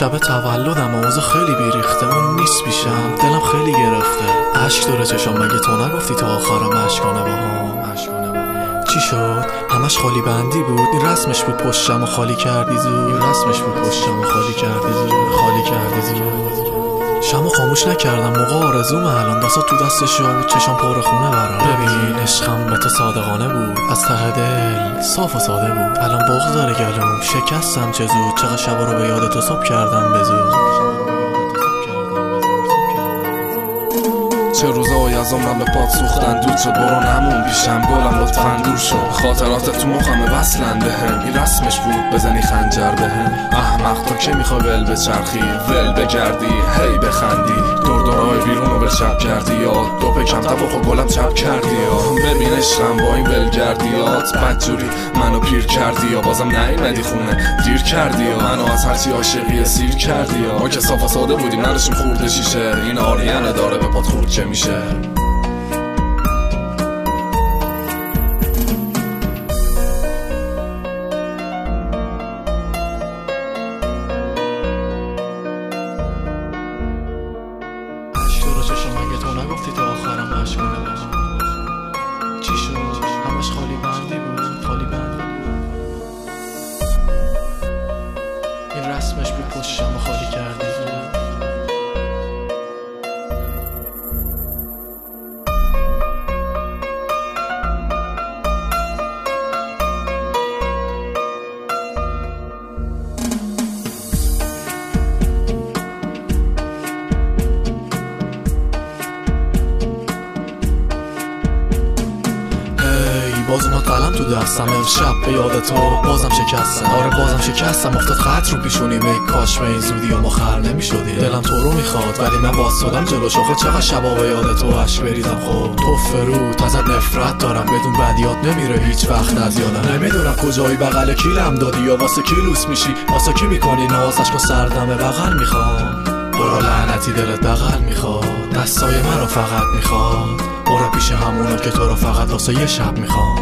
شب تولدم اوضاع خیلی بیریخته، اون نیست پیشم، دلم خیلی گرفته. اشک داره چشام، مگه تو نگفتی تا آخرم اشکانه باهام؟ چی شد؟ همش خالی بندی بود، این رسمش بود پشتم و خالی کردی زود. خالی کردی زود. شمو خاموش نکردم، موقع آرزوم الان دستا تو دستش بود، چشام پر خونه برام. ببین عشقم به تو صادقانه بود، از ته دل صاف و ساده بود. الان بغض داره گلوم، شکستم چه زود، چقدر شبا رو به یاد تو صبح کردم به زود. چه روزایی از عمرم به پات سوختن، دود شد برو نمون پیشم، گلم لطفاً دور شد. خاطرات تو مخمه وصلن بهم، این رسمش بود بزنی خنجر بهم. احمق تو که میخوای ول بچرخی، ول بگردی هی بخندی، دورای بیرون رو شب کردی یا دو پکم تباخ و گلم چپ کردی یا. ببین عشقم با این ولگردیات بدجوری منو پیر کردی یا بازم نیومدی خونه دیر کردی یا منو از هرچی عاشقی سیر کردی یا. ما که صاف و ساده بودیم نداشتیم خورده شیشه، این آریانه داره به پات خورد چه میشه. چشم مگه تو نگفتی تا آخرم اشکانه باهام؟ چی شد؟ همش خالی بندی بود، خالی بندی بود. این رسمش بود پشتم و خالی کردی زود. باز اومد قلم تو دستم، امشب به یاد تو بازم شکستم. آره بازم شکستم، افتاد خط رو پیشونیم، ای کاش به این زودی و ما خر نمیشدیم. دلم تو رو میخواد ولی من واسادم جلو شوخه، چقدر شبا به یاد تو اشک بریزم. خب تو فرود ازت نفرت دارم، بدون بدیات نمیره هیچ وقت از یادم. نمیدونم کجایی بغل کیلم دادی یا واسه کی لوس میشی، واسه کی میکنی نوازش که سردم بغل میخوام. برو لعنتی دلت بغل میخواد، دستای من رو فقط میخواد. برو پیش همونا که تو رو فقط واسه یه شب میخوام.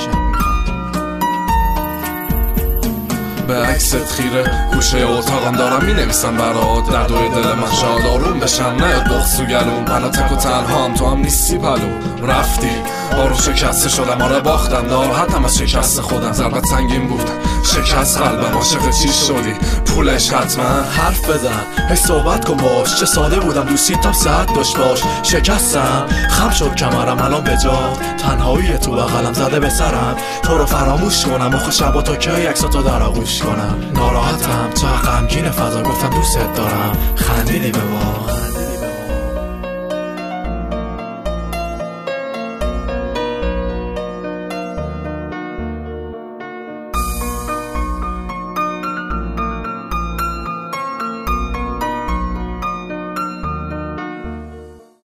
به عکست خیره گوشه اتاقم دارم مینویسم برات، دردوی دل من شاد آروم بشم، نیاد بغض تو گلوم. من تک و تنهام تو هم نیستی پلو، رفتی آروم شکسته شدم. آره باختم ناراحتم از شکست خودم، ضربت سنگین بود شکست قلبم. عاشق چی شدی؟ پولش حتما حرف بزن، هی صحبت کن باش، چه ساده بودم دوستیتم صحت داشت باش. شکستم خم شد کمرم الان به جا، تنهایی تو بغلم زده به سرم. تو رو فراموش کنم آخه شبا تا کی عکساتو در آغوش کنم. ناراحتم چقدر غمگین فضا، گفتم دوست دارم خندیدی به ما.